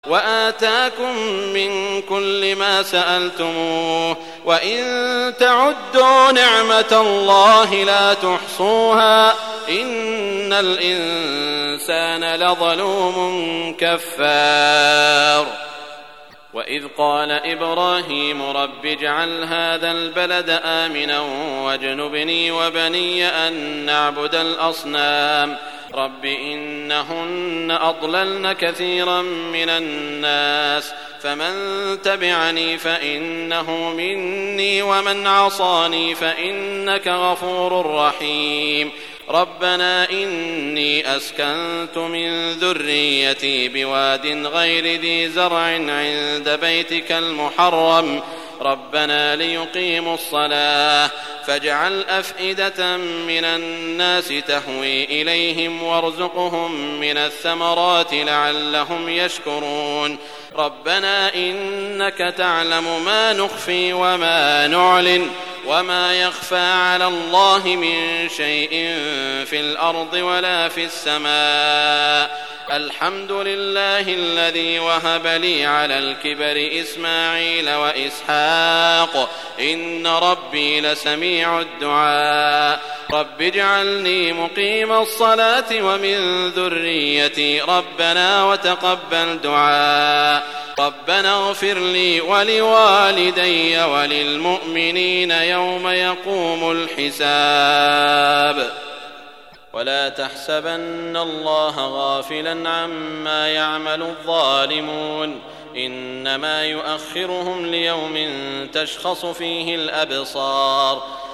وآتاكم من كل ما سألتموه وإن تعدوا نعمة الله لا تحصوها إن الإنسان لظلوم كفار. وإذ قال إبراهيم رب اجعل هذا البلد آمنا واجنبني وبني أن نعبد الأصنام رب إنهن أضللن كثيرا من الناس فمن تبعني فإنه مني ومن عصاني فإنك غفور رحيم. ربنا إني أسكنت من ذريتي بواد غير ذي زرع عند بيتك المحرم ربنا ليقيموا الصلاة فاجعل أفئدة من الناس تهوي إليهم وارزقهم من الثمرات لعلهم يشكرون. ربنا إنك تعلم ما نخفي وما نعلن وما يخفى على الله من شيء في الأرض ولا في السماء. الحمد لله الذي وهب لي على الكبر إسماعيل وإسحاق إن ربي لسميع الدعاء. رب اجعلني مقيم الصلاة ومن ذريتي ربنا وتقبل دعاء. ربنا اغفر لي ولوالدي وللمؤمنين يوم يقوم الحساب. ولا تحسبن الله غافلا عما يعمل الظالمون إنما يؤخرهم ليوم تشخص فيه الأبصار